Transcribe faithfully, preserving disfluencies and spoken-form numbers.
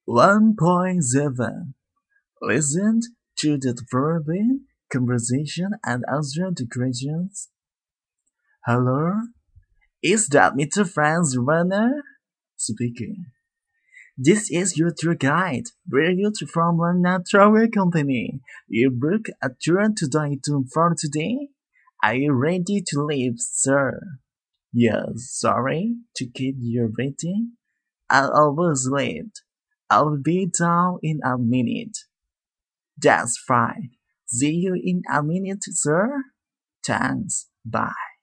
one point seven. Listen to the following conversation and answer the questions. Hello, is that Mister Franz Runner? Speaking. This is your tour guide. We're you from Lana Travel Company. You book a tour to Dayton for today? Are you ready to leave, sir? Yes, sorry to keep you waiting. I'll always late. I'll be down in a minute. That's fine. See you in a minute, sir. Thanks. Bye.